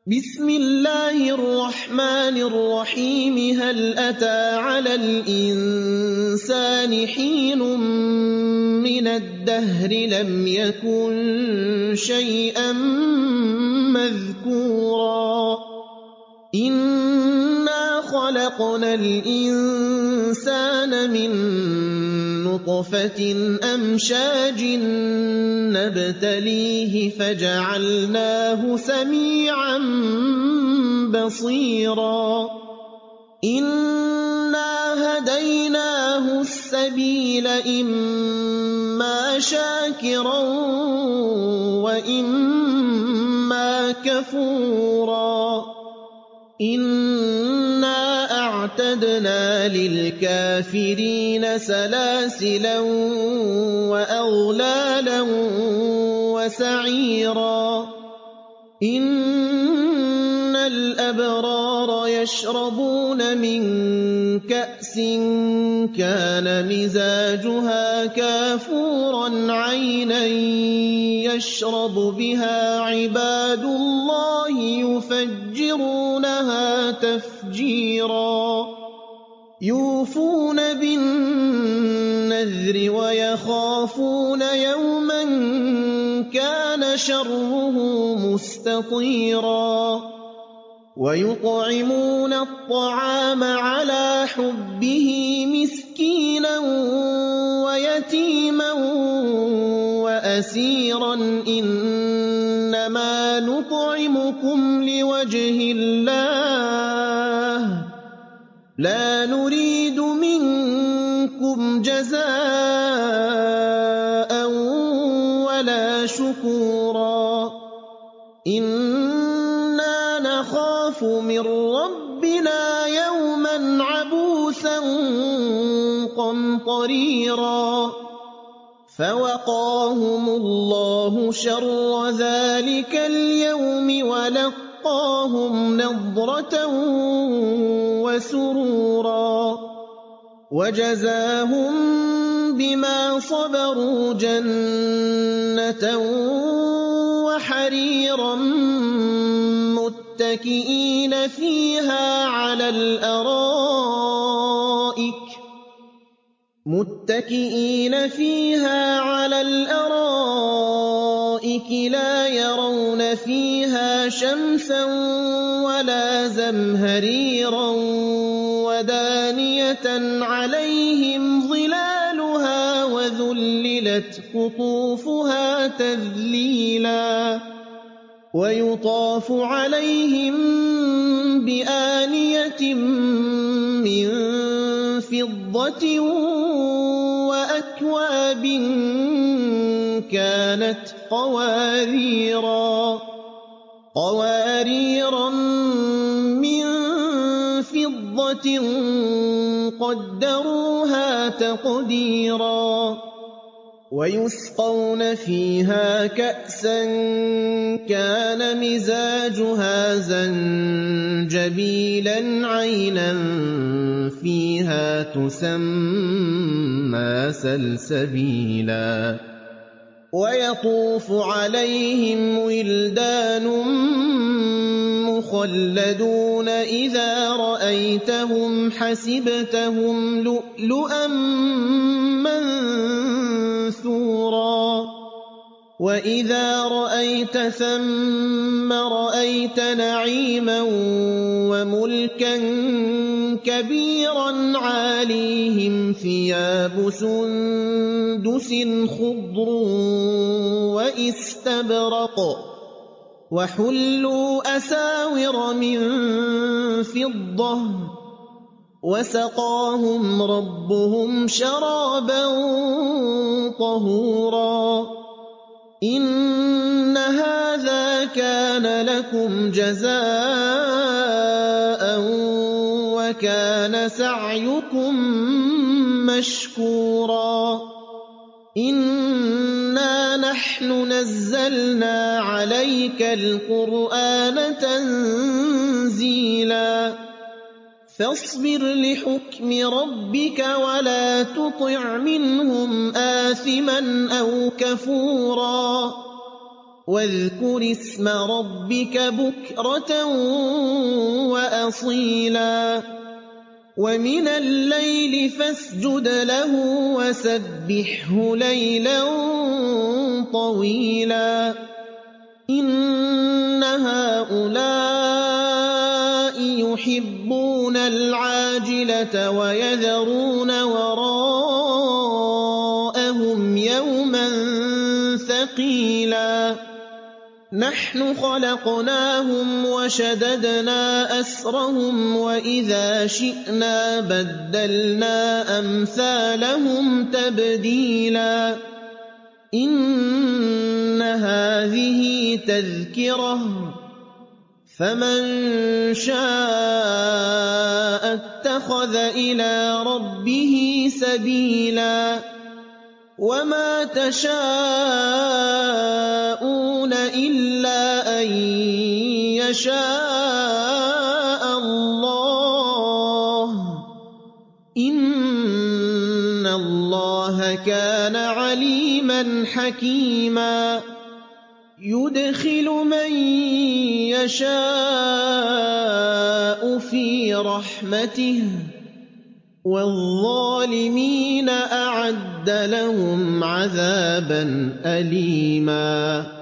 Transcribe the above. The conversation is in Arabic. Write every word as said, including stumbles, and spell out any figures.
بسم الله الرحمن الرحيم هل أتى على الإنسان حين من الدهر لم يكن شيئا مذكورا إنا خلقنا الإنسان من نطفة أمشاج نبتليه فجعلناه سميعا بصيرا إنا هديناه السبيل إما شاكرا وإما كفورا إنا أعتدنا للكافرين سلاسلا وأغلالا وسعيرا إن الأبرار يشربون من كأس كان مزاجها كافورا عينا يشرب بها عباد الله يفجرونها تفجيرا يوفون بالنذر ويخافون يوما كان شره مستطيرا ويطعمون الطعام على حبه مسكينا ويتيما وأسيرا إنما نطعمكم لوجه الله لا نريد منكم جزاء ولا شكورا إنا نخاف من ربنا يوما عبوسا قمطريرا فوقاهم الله شر ذلك اليوم ولقاهم نضرة وسرورا وجزاهم بما صبروا جنة وحريرا متكئين فيها على الأرائك متكئين فيها على الأرائك لا يرون فيها شمسا ولا زمهريرا ودانية عليهم ظلالها وذللت قطوفها تذليلا ويطاف عليهم بآنية من فضة وأكواب كانت قواريرا قواريرا من فضة قدروها تقديرا ويسقون فيها كأسا كان مزاجها زنجبيلا عينا فيها تسمى سلسبيلا ويطوف عليهم ولدان مخلدون إذا رأيتهم حسبتهم لؤلؤا منثورا وإذا رأيت ثم رأيت نعيما وملكا كبيرا عاليهم ثياب سندس خضر وإستبرق وحلوا أساور من فضة وسقاهم ربهم شرابا طهورا إن هذا كان لكم جزاء وكان سعيكم مشكورا إنا نحن نزلنا عليك القرآن تنزيلا فاصبر لحكم ربك ولا تطع منهم آثما أو كفورا واذكر اسم ربك بكرة وأصيلا ومن الليل فاسجد له وسبحه ليلا طويلا إن هؤلاء يحبون العاجلة ويذرون وراءهم يوما ثقيلا نحن خلقناهم وشددنا أسرهم وإذا شئنا بدلنا أمثالهم تبديلا إن هذه تذكرة فمن شاء اتخذ إلى ربه سبيلا وما تشاءون إلا أن يشاء الله إن الله كان عليما حكيما يدخل من يشاء في رحمته والظالمين أعد لهم عذابا أليما